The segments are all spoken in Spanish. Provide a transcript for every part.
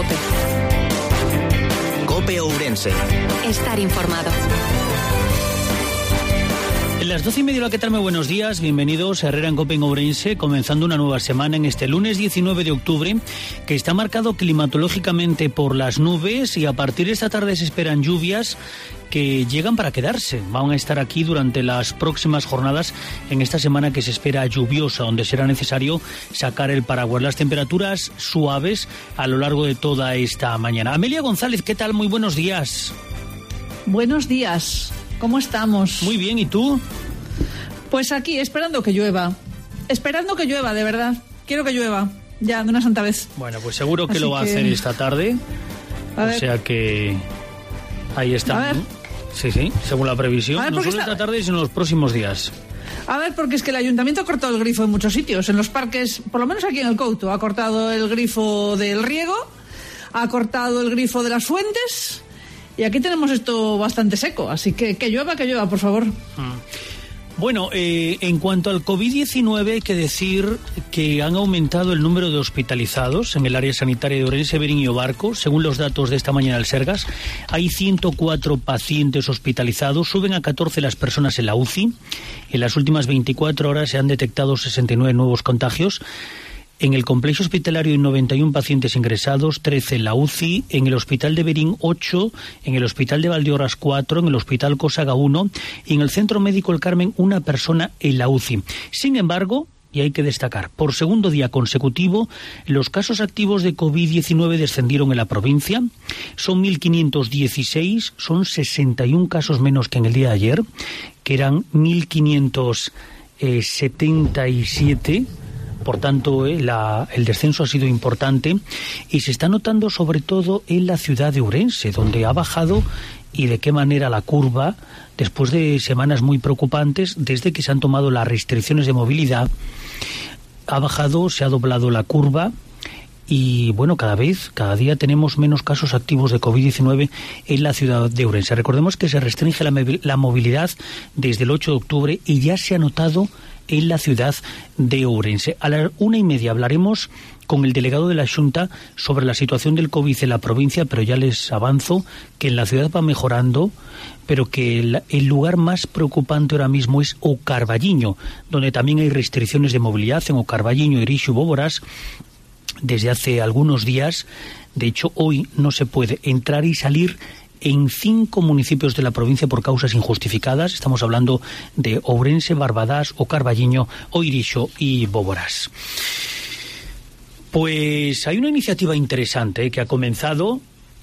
COPE. COPE Ourense. Estar informado. En las 12:30, ¿qué tal? Muy buenos días, bienvenidos a Herrera en COPE en Ourense, comenzando una nueva semana en este lunes 19 de octubre, que está marcado climatológicamente por las nubes y a partir de esta tarde se esperan lluvias que llegan para quedarse. Van a estar aquí durante las próximas jornadas en esta semana que se espera lluviosa, donde será necesario sacar el paraguas. Las temperaturas suaves a lo largo de toda esta mañana. Amelia González, ¿qué tal? Muy buenos días. Buenos días. ¿Cómo estamos? Muy bien, ¿y tú? Pues aquí, esperando que llueva. Esperando que llueva, de verdad. Quiero que llueva, ya, de una santa vez. Bueno, pues seguro que Así lo va a hacer esta tarde. O sea que ahí está. A ver. Sí, según la previsión. No solo esta tarde, sino en los próximos días. A ver, porque es que el ayuntamiento ha cortado el grifo en muchos sitios. En los parques, por lo menos aquí en el Couto, ha cortado el grifo del riego, ha cortado el grifo de las fuentes. Y aquí tenemos esto bastante seco, así que llueva, por favor. Bueno, en cuanto al COVID-19 hay que decir que han aumentado el número de hospitalizados en el área sanitaria de Ourense, Verín y Obarco. Según los datos de esta mañana del Sergas, hay 104 pacientes hospitalizados, suben a 14 las personas en la UCI. En las últimas 24 horas se han detectado 69 nuevos contagios. En el complejo hospitalario hay 91 pacientes ingresados, 13 en la UCI, en el hospital de Verín 8, en el hospital de Valdeorras 4, en el hospital Cósaga 1 y en el centro médico El Carmen una persona en la UCI. Sin embargo, y hay que destacar, por segundo día consecutivo, los casos activos de COVID-19 descendieron en la provincia. Son 1.516, son 61 casos menos que en el día de ayer, que eran 1.577. Por tanto, el descenso ha sido importante y se está notando sobre todo en la ciudad de Ourense, donde ha bajado y de qué manera la curva, después de semanas muy preocupantes, desde que se han tomado las restricciones de movilidad, ha bajado, se ha doblado la curva. Y bueno, cada día tenemos menos casos activos de COVID-19 en la ciudad de Ourense. Recordemos que se restringe la movilidad desde el 8 de octubre y ya se ha notado en la ciudad de Ourense. A las 1:30 hablaremos con el delegado de la Xunta sobre la situación del COVID en la provincia, pero ya les avanzo que en la ciudad va mejorando, pero que el lugar más preocupante ahora mismo es O Carballiño, donde también hay restricciones de movilidad en O Carballiño, Irixo y Bóvoras desde hace algunos días. De hecho, hoy no se puede entrar y salir en 5 municipios de la provincia por causas injustificadas. Estamos hablando de Ourense, Barbadás, O Carballiño, O Irixo y Bóvoras. Pues hay una iniciativa interesante que ha comenzado.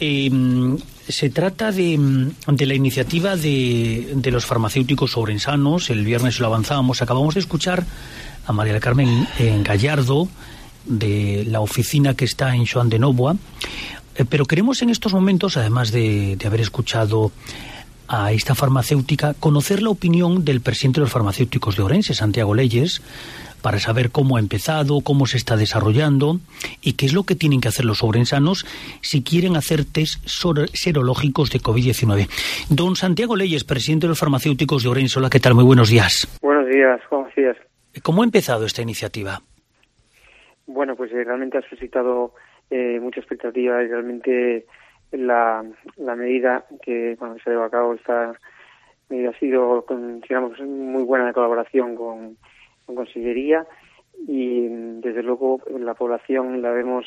Se trata de la iniciativa de los farmacéuticos ourensanos. El viernes lo avanzábamos. Acabamos de escuchar a María del Carmen Gallardo, de la oficina que está en Xoán de Novoa. Pero queremos en estos momentos, además de haber escuchado a esta farmacéutica, conocer la opinión del presidente de los farmacéuticos de Ourense, Santiago Leyes, para saber cómo ha empezado, cómo se está desarrollando y qué es lo que tienen que hacer los ourensanos si quieren hacer test serológicos de COVID-19. Don Santiago Leyes, presidente de los farmacéuticos de Ourense. Hola, ¿qué tal? Muy buenos días. Buenos días, ¿cómo estás? ¿Cómo ha empezado esta iniciativa? Bueno, pues realmente ha suscitado mucha expectativa y realmente la medida que se lleva a cabo, esta medida ha sido, digamos, muy buena de colaboración con Consellería y desde luego la población la vemos,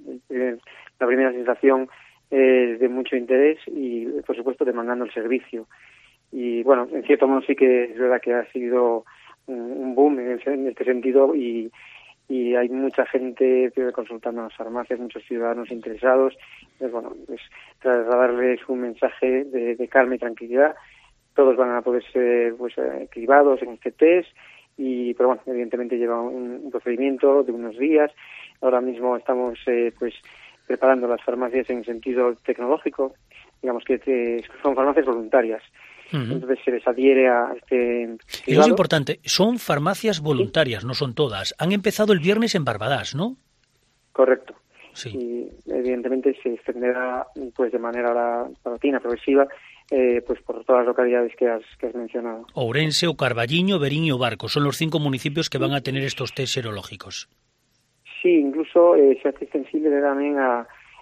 la primera sensación es de mucho interés y por supuesto demandando el servicio. Y bueno, en cierto modo sí que es verdad que ha sido un boom en este sentido y hay mucha gente consultando a las farmacias, muchos ciudadanos interesados. Entonces, pues trasladarles un mensaje de calma y tranquilidad. Todos van a poder ser cribados en este test, pero bueno, evidentemente lleva un procedimiento de unos días. Ahora mismo estamos preparando las farmacias en sentido tecnológico, digamos que son farmacias voluntarias. Uh-huh. Entonces se les adhiere a este... Eso es importante, son farmacias voluntarias, ¿sí? No son todas. Han empezado el viernes en Barbadás, ¿no? Correcto. Sí. Y evidentemente se extenderá de manera paulatina, progresiva, por todas las localidades que has mencionado. Ourense, O Carballiño, Verín y Obarco son los 5 municipios que van a tener estos test serológicos. Sí, incluso se hace extensible también a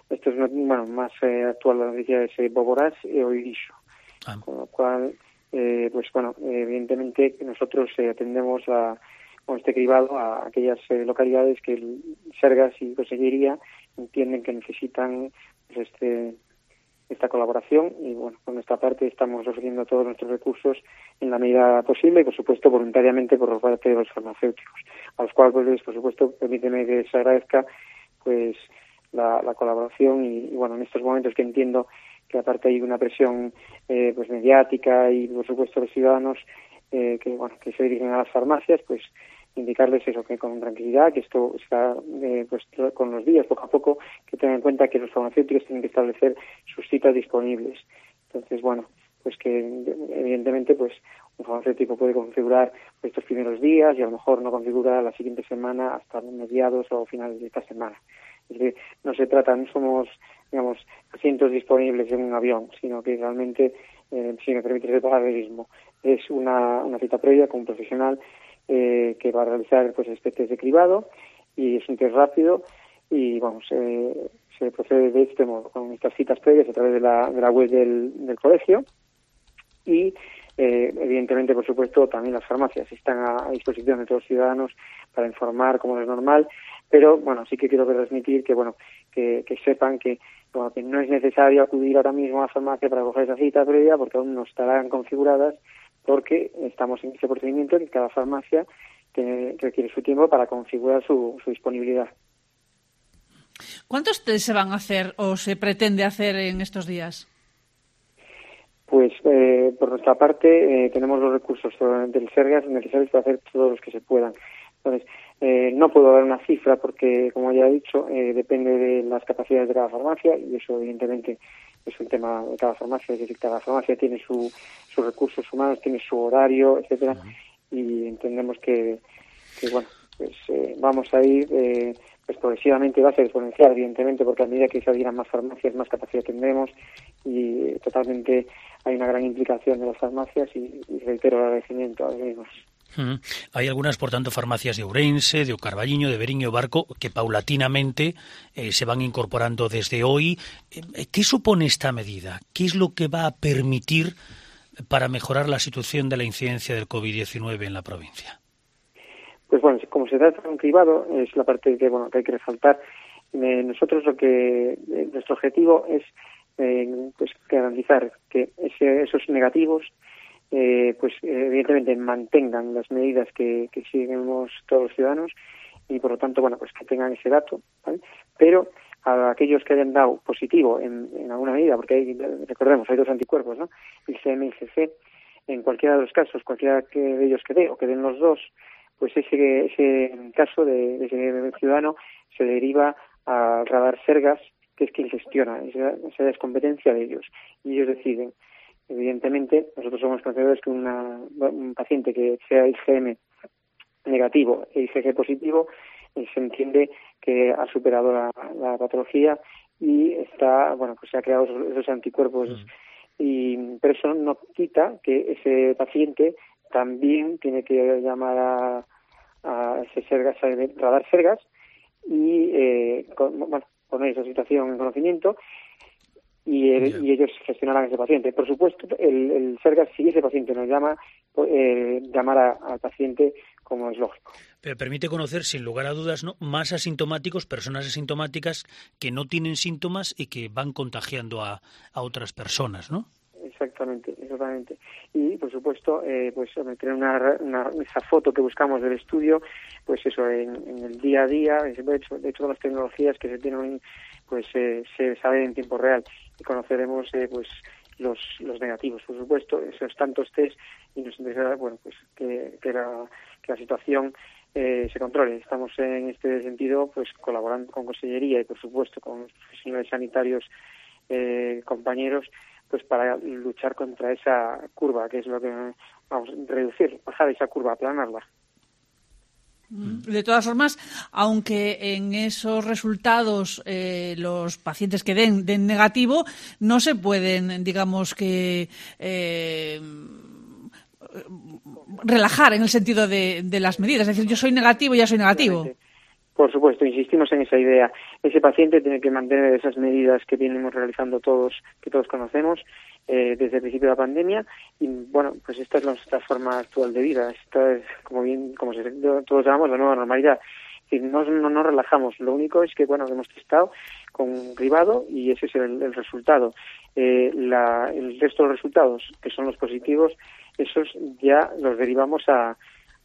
esto es más actual la noticia es Boborás e Oirixo. Con lo cual, evidentemente nosotros atendemos con este cribado a aquellas localidades que Sergas y Consellería entienden que necesitan pues, esta colaboración, y bueno, por nuestra parte estamos ofreciendo todos nuestros recursos en la medida posible y por supuesto voluntariamente por parte de los farmacéuticos, a los cuales por supuesto permíteme que les agradezca pues la colaboración y bueno, en estos momentos que entiendo que aparte hay una presión pues mediática y por supuesto los ciudadanos que se dirigen a las farmacias, pues indicarles eso, que con tranquilidad, que esto está pues con los días, poco a poco, que tengan en cuenta que los farmacéuticos tienen que establecer sus citas disponibles. Entonces, bueno, pues que evidentemente pues un farmacéutico puede configurar estos primeros días y a lo mejor no configura la siguiente semana hasta mediados o finales de esta semana. Es decir, no se trata, no somos, digamos, asientos disponibles en un avión, sino que realmente, si me permites el paralelismo, es una cita previa con un profesional que va a realizar pues test de cribado, y es un test rápido y vamos se procede de este modo, con estas citas previas a través de la web del colegio, y evidentemente por supuesto también las farmacias están a disposición de todos los ciudadanos para informar como es normal, pero bueno, sí que quiero transmitir que sepan que no es necesario acudir ahora mismo a la farmacia para coger esa cita previa, porque aún no estarán configuradas, porque estamos en ese procedimiento que cada farmacia requiere su tiempo para configurar su disponibilidad. ¿Cuántos test se van a hacer o se pretende hacer en estos días? Pues por nuestra parte tenemos los recursos del Sergas necesarios para hacer todos los que se puedan. Entonces, no puedo dar una cifra porque, como ya he dicho, depende de las capacidades de cada farmacia, y eso evidentemente es un tema de cada farmacia, es decir, cada farmacia tiene sus recursos humanos, tiene su horario, etcétera, y entendemos que vamos a ir pues progresivamente, va a ser exponencial evidentemente, porque a medida que se abrirán más farmacias, más capacidad tendremos, y totalmente hay una gran implicación de las farmacias, y reitero el agradecimiento a los mismos. Hay algunas, por tanto, farmacias de Ourense, de Ocarballiño, de Verín y Barco, que paulatinamente se van incorporando desde hoy. ¿Qué supone esta medida? ¿Qué es lo que va a permitir para mejorar la situación de la incidencia del COVID-19 en la provincia? Pues bueno, como se trata de un cribado, es la parte que hay que resaltar. Nosotros nuestro objetivo es pues garantizar que esos negativos evidentemente mantengan las medidas que seguimos todos los ciudadanos, y por lo tanto pues que tengan ese dato, ¿vale? Pero a aquellos que hayan dado positivo en alguna medida, porque recordemos, hay dos anticuerpos, ¿no? IgM y IgG, en cualquiera de los casos, cualquiera de ellos que dé o que den los dos, pues ese caso de ese ciudadano se deriva al radar Sergas, que es quien gestiona, esa es competencia de ellos, y ellos deciden. Evidentemente, nosotros somos conocedores que un paciente que sea IgM negativo e IgG positivo, se entiende que ha superado la patología y está, pues se ha creado esos anticuerpos. Pero eso no quita que ese paciente también tiene que llamar a ese Sergas, a radar Sergas, y poner esa situación en conocimiento, y ellos gestionarán a ese paciente. Por supuesto, el Sergas, si ese paciente nos llama, llamar al paciente como es lógico. Pero permite conocer, sin lugar a dudas, ¿no?, más asintomáticos, personas asintomáticas que no tienen síntomas y que van contagiando a otras personas, ¿no? Exactamente. Y, por supuesto, tener esa foto que buscamos del estudio, pues eso, en el día a día, de hecho todas las tecnologías que se tienen, pues se saben en tiempo real, y conoceremos los negativos, por supuesto, esos tantos test, y nos interesa, que la situación se controle. Estamos en este sentido, pues colaborando con Consellería y, por supuesto, con los profesionales sanitarios compañeros, pues para luchar contra esa curva, que es lo que vamos a reducir, bajar esa curva, aplanarla. De todas formas, aunque en esos resultados los pacientes que den negativo, no se pueden, digamos que relajar en el sentido de las medidas. Es decir, yo soy negativo, ya soy negativo. Por supuesto, insistimos en esa idea. Ese paciente tiene que mantener esas medidas que venimos realizando todos, que todos conocemos, desde el principio de la pandemia. Y bueno, pues esta es nuestra forma actual de vida. Esta es, como todos llamamos, la nueva normalidad. Es decir, no relajamos. Lo único es que, bueno, hemos testado con un cribado y ese es el resultado. El resto de los resultados, que son los positivos, esos ya los derivamos al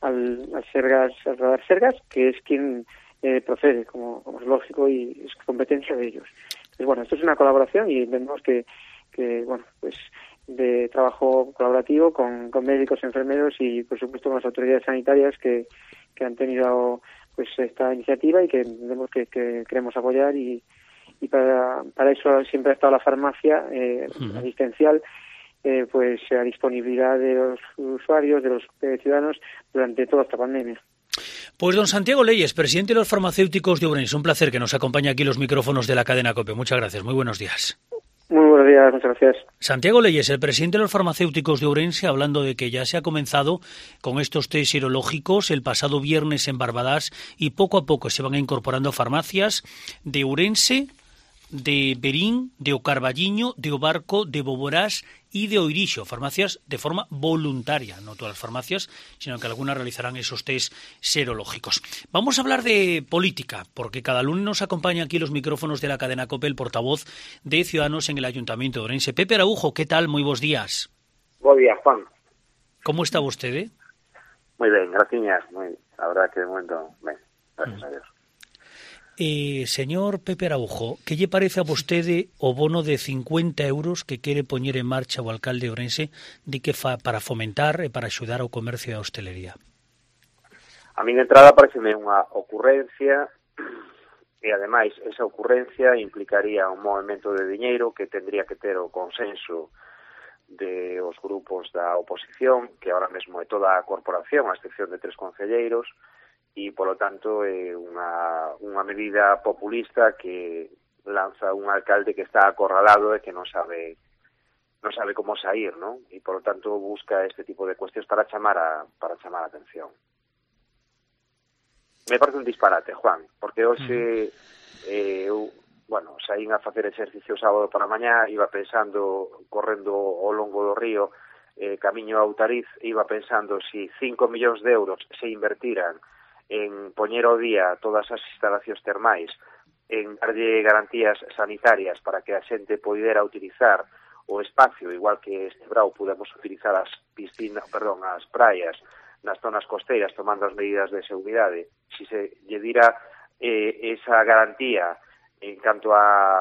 radar Sergas, que es quien procede, como es lógico, y es competencia de ellos. Entonces, bueno, esto es una colaboración y entendemos que bueno, pues de trabajo colaborativo con médicos, enfermeros y, por supuesto, con las autoridades sanitarias que han tenido pues esta iniciativa y que entendemos que queremos apoyar y para eso siempre ha estado la farmacia asistencial, pues a disponibilidad de los usuarios, de los ciudadanos durante toda esta pandemia. Pues don Santiago Leyes, presidente de los farmacéuticos de Ourense, un placer que nos acompañe aquí los micrófonos de la cadena COPE. Muchas gracias, muy buenos días. Muy buenos días, muchas gracias. Santiago Leyes, el presidente de los farmacéuticos de Ourense, hablando de que ya se ha comenzado con estos test serológicos el pasado viernes en Barbadas y poco a poco se van incorporando farmacias de Ourense, de Berín, de Ocarballiño, de Obarco, de Boborás y de Oirixo, farmacias de forma voluntaria, no todas las farmacias, sino que algunas realizarán esos test serológicos. Vamos a hablar de política, porque cada lunes nos acompaña aquí los micrófonos de la cadena COPE el portavoz de Ciudadanos en el Ayuntamiento de Ourense. Pepe Araujo, ¿qué tal? Muy buenos días. Buenos días, Juan. ¿Cómo está usted? Muy bien, gracias. La verdad que de momento, bien, gracias a Dios. Señor Pepe Araujo, que lle parece a vostede o bono de 50 euros que quere poñer en marcha o alcalde de Ourense para fomentar e para axudar ao comercio e a hostelería? A min de entrada pareceme unha ocurrencia e ademais esa ocurrencia implicaría un movimento de diñeiro que tendría que ter o consenso de os grupos da oposición, que ahora mesmo é toda a corporación, a excepción de 3 concelleiros, e, polo tanto, é unha medida populista que lanza un alcalde que está acorralado e que non sabe como sair, non? E, polo tanto, busca este tipo de cuestións para chamar a atención. Me parece un disparate, Juan, porque hoxe saín a facer exercicio sábado para mañá, iba pensando, correndo ao longo do río, camiño a Outariz, iba pensando si 5 millóns de euros se invertiran en poñer ao día todas as instalacións termais, en darlle garantías sanitarias para que a xente poidera utilizar o espacio, igual que este brao pudemos utilizar as praias nas zonas costeiras tomando as medidas de seguridade. Si se lle dira esa garantía en canto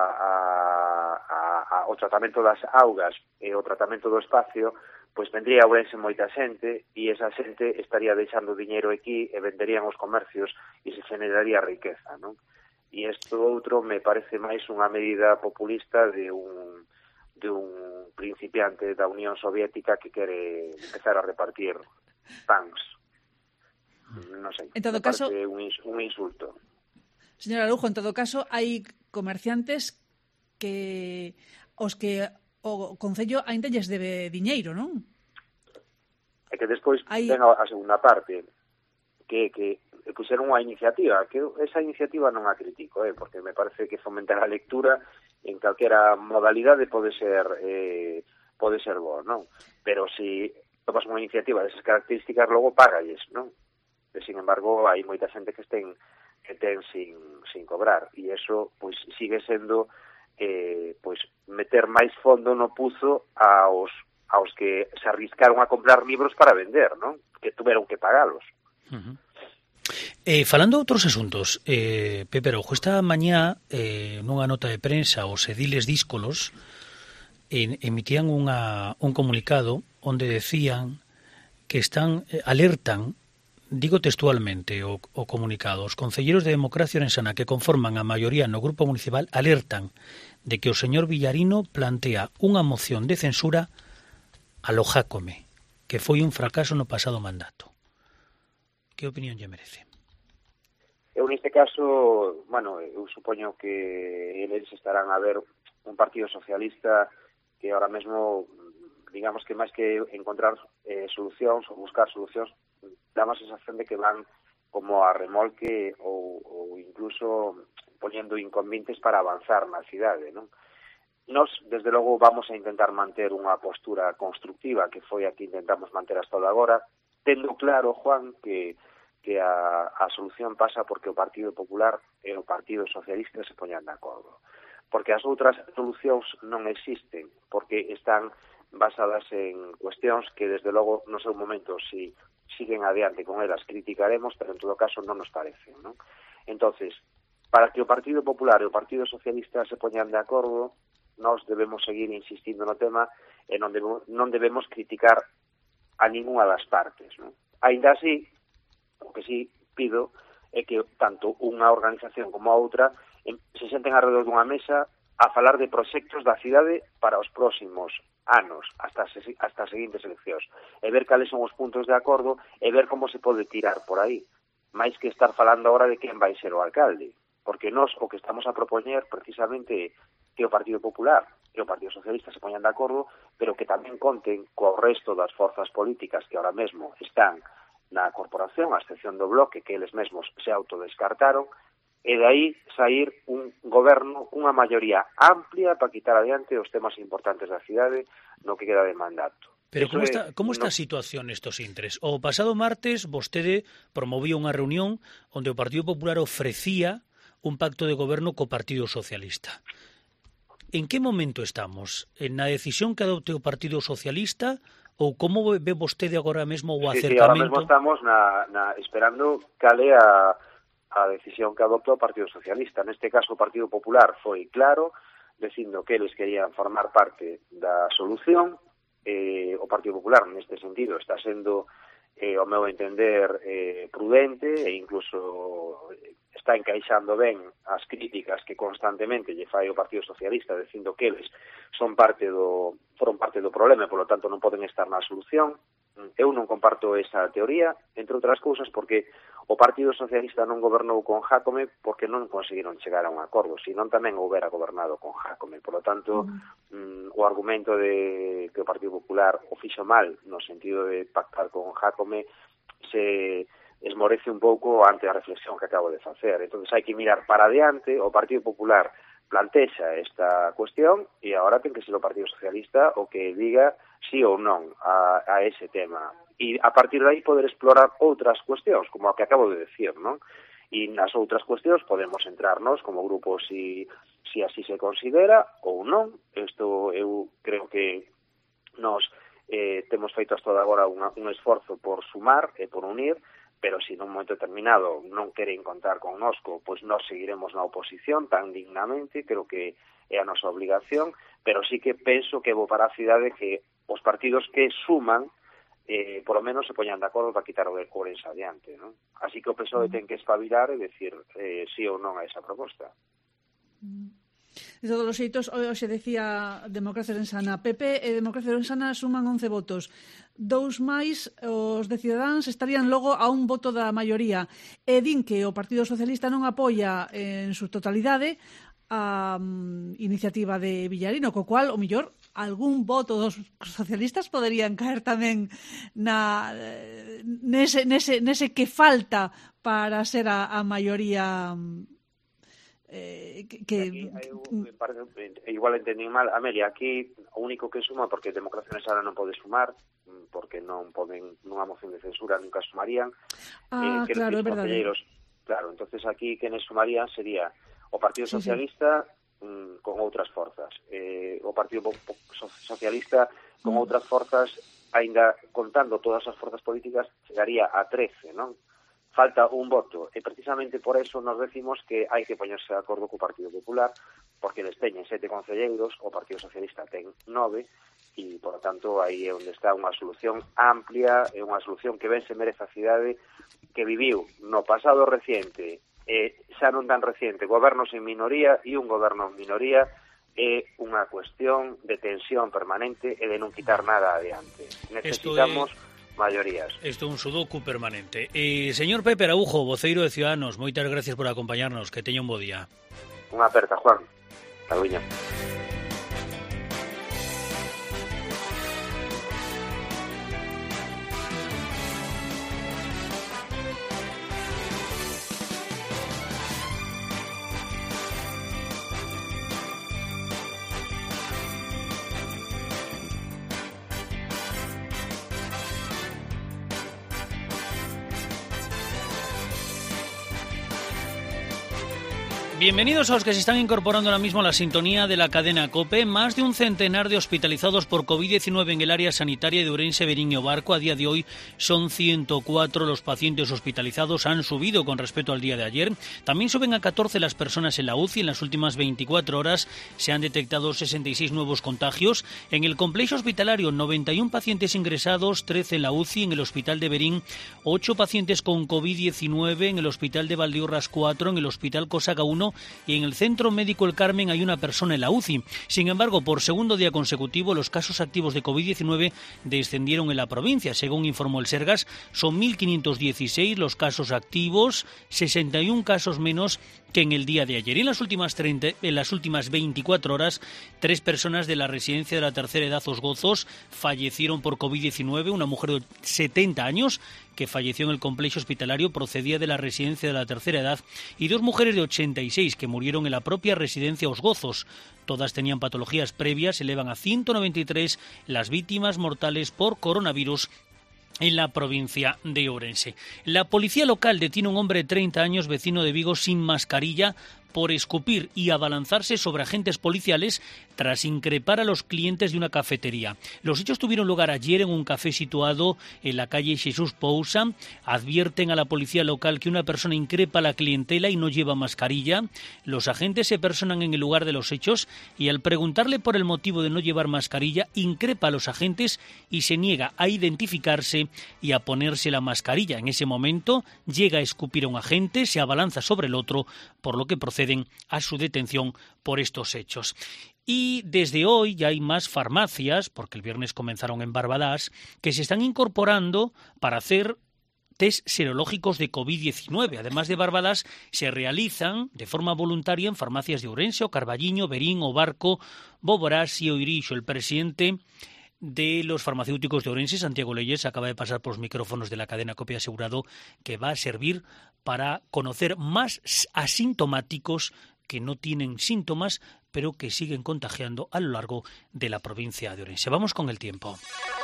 ao tratamento das augas e o tratamento do espacio, pois vendría a Ourense moita xente e esa xente estaría deixando diñeiro aquí e venderían os comercios e se generaría riqueza, non? E isto outro me parece máis unha medida populista de un principiante da Unión Soviética que quere empezar a repartir pans. Non sei, en todo me parece caso, un insulto. Señor Araujo, en todo caso, hai comerciantes que o Concello ainda lles debe diñeiro, non? E que despois ven a segunda parte, que puxeron unha iniciativa, que esa iniciativa non a critico, porque me parece que fomentar a lectura en calquera modalidade pode ser bo, non? Pero se tomas unha iniciativa desas características, logo págalles, non? E, sin embargo, hai moita xente que ten sin cobrar, e eso pois sigue sendo pois meter máis fondo no puzo aos que se arriscaron a comprar libros para vender, non? Que tuveron que pagalos. Falando de outros asuntos, Pepe Araujo, esta mañá nunha nota de prensa os ediles díscolos emitían un comunicado onde decían que alertan, digo textualmente o comunicado, os concelleiros de Democracia Orensana que conforman a maioría no grupo municipal alertan de que o señor Villarino plantea unha moción de censura a lo Jácome, que foi un fracaso no pasado mandato. Que opinión lle merece? Eu neste caso, eu supoño que eles estarán a ver un partido socialista que ahora mesmo, digamos que máis que encontrar solucións ou buscar solucións, dá má sensación de que van como a remolque ou incluso poñendo inconvenientes para avanzar na cidade, non? Nos, desde logo, vamos a intentar manter unha postura constructiva, que foi a que intentamos manter hasta agora, tendo claro, Juan, que a solución pasa porque o Partido Popular e o Partido Socialista se poñan de acordo. Porque as outras solucións non existen, porque están basadas en cuestións que, desde logo, no seu momento, si siguen adiante con elas, criticaremos, pero en todo caso non nos parecen, non? Entonces, para que o Partido Popular e o Partido Socialista se poñan de acordo, nós debemos seguir insistindo no tema e non debemos criticar a ninguna das partes, non? Ainda así, o que sí pido é que tanto unha organización como a outra se senten alrededor dunha mesa a falar de proxectos da cidade para os próximos anos, hasta as seguintes eleccións, e ver cales son os puntos de acordo e ver como se pode tirar por aí, máis que estar falando agora de quen vai ser o alcalde, porque nós o que estamos a propoñer precisamente que o Partido Popular e o Partido Socialista se poñan de acordo, pero que tamén conten co resto das forzas políticas que ahora mesmo están na corporación, a excepción do Bloque, que eles mesmos se autodescartaron, e de aí sair un goberno cunha maioría amplia para quitar adiante os temas importantes da cidade no que queda de mandato. Pero como está a situación nestos intres? O pasado martes vostede promovía unha reunión onde o Partido Popular ofrecía un pacto de goberno co Partido Socialista. En que momento estamos? Na decisión que adopte o Partido Socialista ou como ve vostede agora mesmo o acercamento? Sí, ahora mesmo estamos esperando cale a decisión que adoptou o Partido Socialista. Neste caso, o Partido Popular foi claro, dicindo que eles querían formar parte da solución. O Partido Popular, neste sentido, está sendo, ao meu entender, prudente e incluso está encaixando ben as críticas que constantemente lle fai o Partido Socialista, dicindo que eles foron parte do problema e, polo tanto, non poden estar na solución. Eu non comparto esa teoría, entre outras cousas, porque o Partido Socialista non gobernou con Jácome porque non conseguiron chegar a un acordo, senón tamén houbera gobernado con Jácome. Por lo tanto, o argumento de que o Partido Popular o fixo mal no sentido de pactar con Jácome se esmorece un pouco ante a reflexión que acabo de facer. Entón, hai que mirar para adiante. O Partido Popular plantexa esta cuestión e agora ten que ser o Partido Socialista o que diga sí ou non a ese tema. E a partir de aí poder explorar outras cuestións, como a que acabo de decir, non? E nas outras cuestións podemos entrarnos como grupo si así se considera ou non. Isto eu creo que nos temos feito hasta agora un esforzo por sumar e por unir, pero se nun momento determinado non queren contar connosco, pois nós seguiremos na oposición tan dignamente, creo que é a nosa obligación, pero sí que penso que vou para a cidade que os partidos que suman por lo menos se poñan de acordo para quitar o de Ourense adiante, non? Así que o PSOE ten que espabilar e decir sí ou non a esa proposta. De todos os xeitos, hoxe decía Democracia Ourensana, PP e Democracia Ourensana suman 11 votos. 2 máis os de Cidadáns estarían logo a un voto da maioría. E din que o Partido Socialista non apoia en su totalidade a iniciativa de Villarino, co cual, o mellor, algún voto dos socialistas poderían caer tamén nese que falta para ser a maioría. Igual entendí mal, Amelia, aquí o único que suma, porque Democracia Ourensana non pode sumar, porque non poden, nunha moción de censura nunca sumarían, que claro, é verdade. Claro, entonces aquí quenes sumarían sería o Partido Socialista con outras forzas, o Partido Socialista con outras forzas, aínda contando todas as forzas políticas, chegaría a 13, non? Falta un voto, e precisamente por eso nos decimos que hai que poñerse de acordo co Partido Popular, porque eles teñen 7 concelleiros, o Partido Socialista ten 9, e, por lo tanto, aí é onde está unha solución amplia, é unha solución que ben se merece a cidade, que viviu no pasado reciente, xa non tan reciente, gobernos en minoría, e un goberno en minoría é unha cuestión de tensión permanente e de non quitar nada adiante. Necesitamos maiorías. Isto é un sudoku permanente. Señor Pepe Araujo, voceiro de Ciudadanos, moitas gracias por acompañarnos, que teña un bo día. Unha aperta, Juan. Saluña. Bienvenidos a los que se están incorporando ahora mismo a la sintonía de la cadena COPE. Más de un centenar de hospitalizados por COVID-19 en el área sanitaria de Ourense, Verín y Ovarco. A día de hoy son 104 los pacientes hospitalizados. Han subido con respecto al día de ayer. También suben a 14 las personas en la UCI. En las últimas 24 horas se han detectado 66 nuevos contagios. En el complejo hospitalario, 91 pacientes ingresados, 13 en la UCI. En el hospital de Verín, 8 pacientes con COVID-19. En el hospital de Valdeorras, 4. En el hospital Cosaga, 1. Y en el Centro Médico El Carmen hay una persona en la UCI. Sin embargo, por segundo día consecutivo, los casos activos de COVID-19 descendieron en la provincia. Según informó el Sergas, son 1.516 los casos activos, 61 casos menos que en el día de ayer. Y en las últimas 24 horas, 3 personas de la residencia de la tercera edad Os Gozos fallecieron por COVID-19. Una mujer de 70 años que falleció en el complejo hospitalario procedía de la residencia de la tercera edad, y 2 mujeres de 86 que murieron en la propia residencia Os Gozos. Todas tenían patologías previas. Elevan a 193 las víctimas mortales por coronavirus en la provincia de Ourense. La policía local detiene a un hombre de 30 años, vecino de Vigo, sin mascarilla, por escupir y abalanzarse sobre agentes policiales tras increpar a los clientes de una cafetería. Los hechos tuvieron lugar ayer en un café situado en la calle Jesús Pousa. Advierten a la policía local que una persona increpa a la clientela y no lleva mascarilla. Los agentes se personan en el lugar de los hechos y, al preguntarle por el motivo de no llevar mascarilla, increpa a los agentes y se niega a identificarse y a ponerse la mascarilla. En ese momento llega a escupir a un agente, se abalanza sobre el otro, por lo que proceden a su detención por estos hechos. Y desde hoy ya hay más farmacias, porque el viernes comenzaron en Barbadas, que se están incorporando para hacer test serológicos de COVID-19. Además de Barbadas, se realizan de forma voluntaria en farmacias de Ourense, O Carballiño, Verín, Ovarco, Boborás y Oirixo. El presidente de los farmacéuticos de Ourense, Santiago Leyes, acaba de pasar por los micrófonos de la cadena COPE, asegurado que va a servir para conocer más asintomáticos que no tienen síntomas, pero que siguen contagiando a lo largo de la provincia de Ourense. Vamos con el tiempo.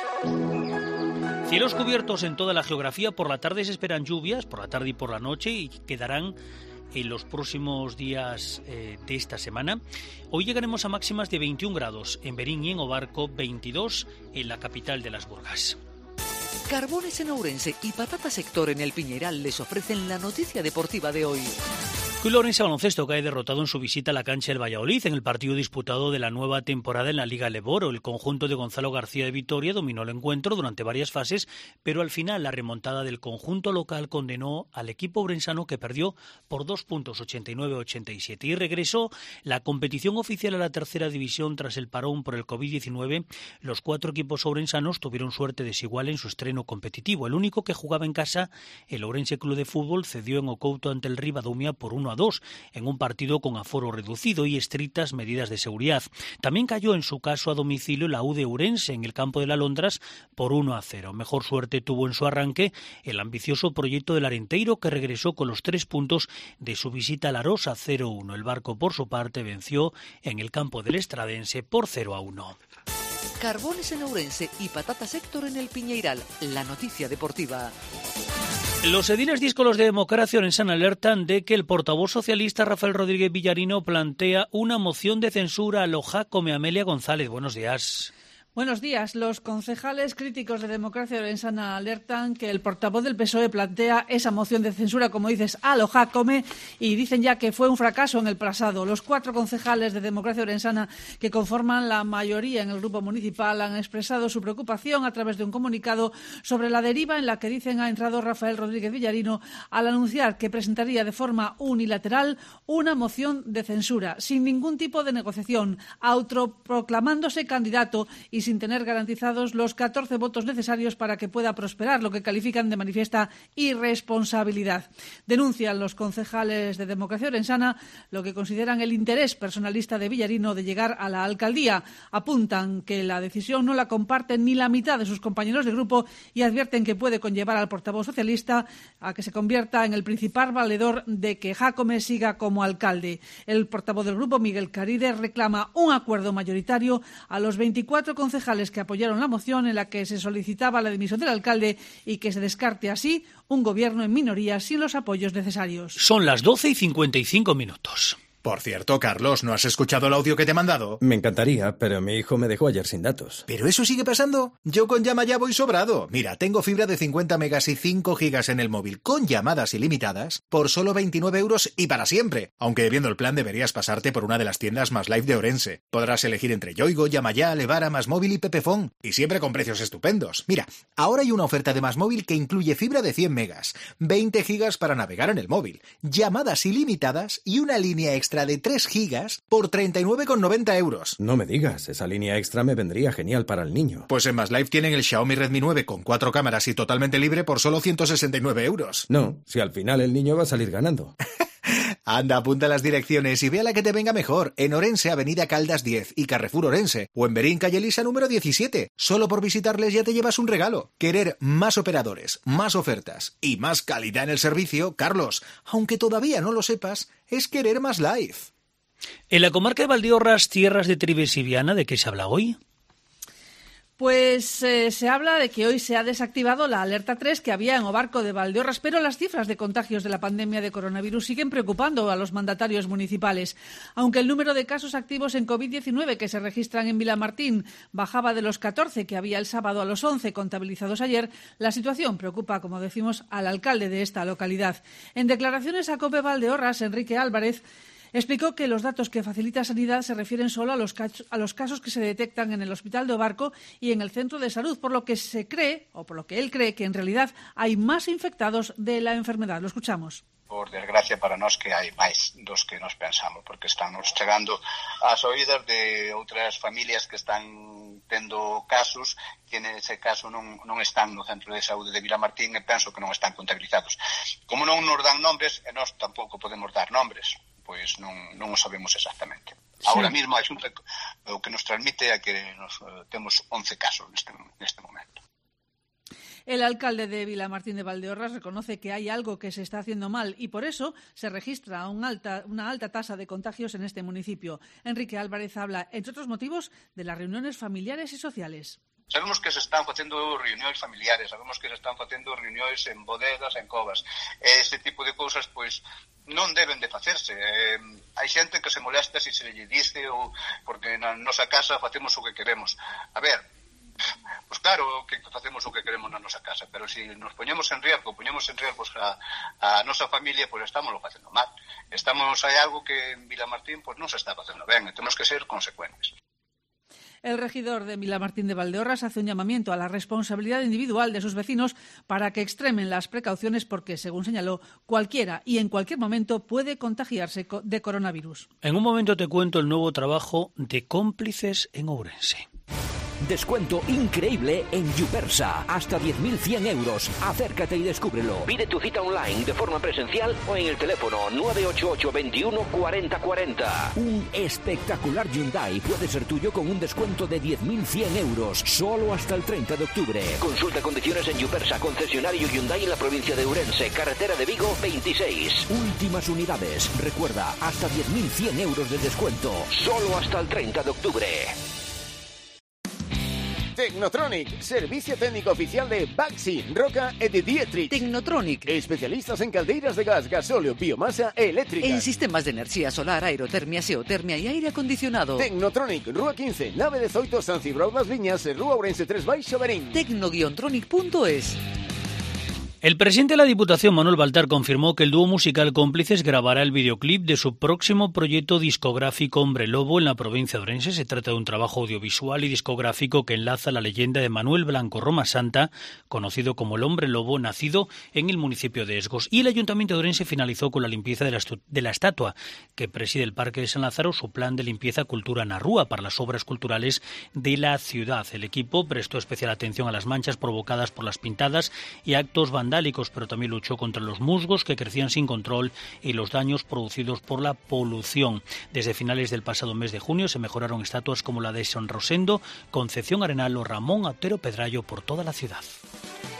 Cielos cubiertos en toda la geografía. Por la tarde se esperan lluvias, por la tarde y por la noche, y quedarán en los próximos días de esta semana. Hoy llegaremos a máximas de 21 grados en Verín y en Ovarco, 22 en la capital de las Burgas. Carbones en Ourense y Patata Sector en el Piñeiral les ofrecen la noticia deportiva de hoy. El Ourense Baloncesto cae derrotado en su visita a la cancha del Valladolid en el partido disputado de la nueva temporada en la Liga Leboro. El conjunto de Gonzalo García de Vitoria dominó el encuentro durante varias fases, pero al final la remontada del conjunto local condenó al equipo ourensano, que perdió por 2 puntos, 89-87. Y regresó la competición oficial a la tercera división tras el parón por el COVID-19. Los 4 equipos ourensanos tuvieron suerte desigual en su estreno competitivo. El único que jugaba en casa, el Ourense Club de Fútbol, cedió en Ocouto ante el Ribadumia por 1-2 en un partido con aforo reducido y estrictas medidas de seguridad. También cayó en su caso a domicilio la U de Ourense en el campo de la Londras por 1-0. Mejor suerte tuvo en su arranque el ambicioso proyecto del Arenteiro, que regresó con los 3 puntos de su visita a La Rosa, 0-1. El Barco, por su parte, venció en el campo del Estradense por 0-1. Carbones en Ourense y Patata Sector en el Piñeiral, la noticia deportiva. Los ediles díscolos de Democracia orensana alertan de que el portavoz socialista Rafael Rodríguez Villarino plantea una moción de censura a Jácome. Amelia González, buenos días. Buenos días. Los concejales críticos de Democracia Orensana alertan que el portavoz del PSOE plantea esa moción de censura, como dices, a lo Jácome, y dicen ya que fue un fracaso en el pasado. Los 4 concejales de Democracia Orensana, que conforman la mayoría en el grupo municipal, han expresado su preocupación a través de un comunicado sobre la deriva en la que dicen ha entrado Rafael Rodríguez Villarino al anunciar que presentaría de forma unilateral una moción de censura, sin ningún tipo de negociación, autoproclamándose candidato y sin tener garantizados los 14 votos necesarios para que pueda prosperar, lo que califican de manifiesta irresponsabilidad. Denuncian los concejales de Democracia Orensana lo que consideran el interés personalista de Villarino de llegar a la alcaldía. Apuntan que la decisión no la comparten ni la mitad de sus compañeros de grupo y advierten que puede conllevar al portavoz socialista a que se convierta en el principal valedor de que Jácome siga como alcalde. El portavoz del grupo, Miguel Caride, reclama un acuerdo mayoritario a los 24 concejales que apoyaron la moción en la que se solicitaba la dimisión del alcalde y que se descarte así un gobierno en minoría sin los apoyos necesarios. Son las 12:55. Por cierto, Carlos, ¿no has escuchado el audio que te he mandado? Me encantaría, pero mi hijo me dejó ayer sin datos. ¿Pero eso sigue pasando? Yo con Llama Ya voy sobrado. Mira, tengo fibra de 50 megas y 5 gigas en el móvil con llamadas ilimitadas por solo 29 euros y para siempre. Aunque viendo el plan deberías pasarte por una de las tiendas Más Life de Ourense. Podrás elegir entre Yoigo, Llama Ya, Levara, Más Móvil y Pepefón. Y siempre con precios estupendos. Mira, ahora hay una oferta de Más Móvil que incluye fibra de 100 megas, 20 gigas para navegar en el móvil, llamadas ilimitadas y una línea extra de 3 gigas por 39,90 euros. No me digas, esa línea extra me vendría genial para el niño. Pues en Más Life tienen el Xiaomi Redmi 9 con 4 cámaras y totalmente libre por solo 169 euros. No, si al final el niño va a salir ganando. Anda, apunta las direcciones y ve a la que te venga mejor. En Ourense, Avenida Caldas 10 y Carrefour Ourense. O en Berín, Calle Elisa número 17. Solo por visitarles ya te llevas un regalo. Querer más operadores, más ofertas y más calidad en el servicio, Carlos, aunque todavía no lo sepas, es querer Más Life. En la comarca de Valdeorras, tierras de Trives y Viana, ¿de qué se habla hoy? Pues se habla de que hoy se ha desactivado la alerta 3 que había en Obarco de Valdeorras, pero las cifras de contagios de la pandemia de coronavirus siguen preocupando a los mandatarios municipales. Aunque el número de casos activos en COVID-19 que se registran en Vilamartín bajaba de los 14 que había el sábado a los 11 contabilizados ayer, la situación preocupa, como decimos, al alcalde de esta localidad. En declaraciones a COPE Valdeorras, Enrique Álvarez explicó que los datos que facilita Sanidad se refieren solo a los casos que se detectan en el Hospital de Obarco y en el centro de salud, por lo que se cree, o por lo que él cree, que en realidad hay más infectados de la enfermedad. Lo escuchamos. Por desgracia para nós que hai máis dos que nos pensamos, porque estamos chegando ás oídas de outras familias que están tendo casos que nese caso non están no centro de saúde de Vilamartín e penso que non están contabilizados. Como non nos dan nombres, e nós tampouco podemos dar nombres, pois non o sabemos exactamente. Sí. Ahora mismo a Xunta o que nos transmite é que temos 11 casos neste momento. El alcalde de Vilamartín de Valdeorras reconoce que hay algo que se está haciendo mal y por eso se registra una alta tasa de contagios en este municipio. Enrique Álvarez habla, entre otros motivos, de las reuniones familiares y sociales. Sabemos que se están facendo reunións familiares, sabemos que se están facendo reunións en bodegas, en covas. Este tipo de cousas, pois, non deben de facerse. Hai xente que se molesta se lle dice ou porque na nosa casa facemos o que queremos. A ver, pois claro que facemos o que queremos na nosa casa, pero se nos poñemos en riesgo a nosa familia, pois estamos facendo mal. Hai algo que en Vilamartín pois non se está facendo ben, e temos que ser consecuentes. El regidor de Vilamartín de Valdeorras hace un llamamiento a la responsabilidad individual de sus vecinos para que extremen las precauciones porque, según señaló, cualquiera y en cualquier momento puede contagiarse de coronavirus. En un momento te cuento el nuevo trabajo de Cómplices en Ourense. Descuento increíble en Yupersa, hasta 10.100 euros. Acércate y descúbrelo. Pide tu cita online de forma presencial o en el teléfono 988 21 40 40. Un espectacular Hyundai puede ser tuyo con un descuento de 10.100 euros, solo hasta el 30 de octubre. Consulta condiciones en Yupersa, concesionario Hyundai en la provincia de Ourense, carretera de Vigo 26. Últimas unidades. Recuerda, hasta 10.100 euros de descuento, solo hasta el 30 de octubre. Tecnotronic, servicio técnico oficial de Baxi, Roca e de Dietrich. Tecnotronic. Especialistas en caldeiras de gas, gasóleo, biomasa e eléctrica. En sistemas de energía solar, aerotermia, xeotermia y aire acondicionado. Tecnotronic, Rúa 15, nave 18, San Cibrao das Viñas e Rúa Ourense 3 Baixo Berín. Tecno-tronic.es. El presidente de la Diputación, Manuel Baltar, confirmó que el dúo musical Cómplices grabará el videoclip de su próximo proyecto discográfico Hombre Lobo en la provincia de Ourense. Se trata de un trabajo audiovisual y discográfico que enlaza la leyenda de Manuel Blanco Roma Santa, conocido como el Hombre Lobo, nacido en el municipio de Esgos. Y el Ayuntamiento de Ourense finalizó con la limpieza de la estatua que preside el Parque de San Lázaro, su plan de limpieza Cultura na Rúa para las obras culturales de la ciudad. El equipo prestó especial atención a las manchas provocadas por las pintadas y actos vandálicos, pero también luchó contra los musgos que crecían sin control y los daños producidos por la polución. Desde finales del pasado mes de junio se mejoraron estatuas como la de San Rosendo, Concepción Arenal o Ramón Aptero Pedrayo por toda la ciudad.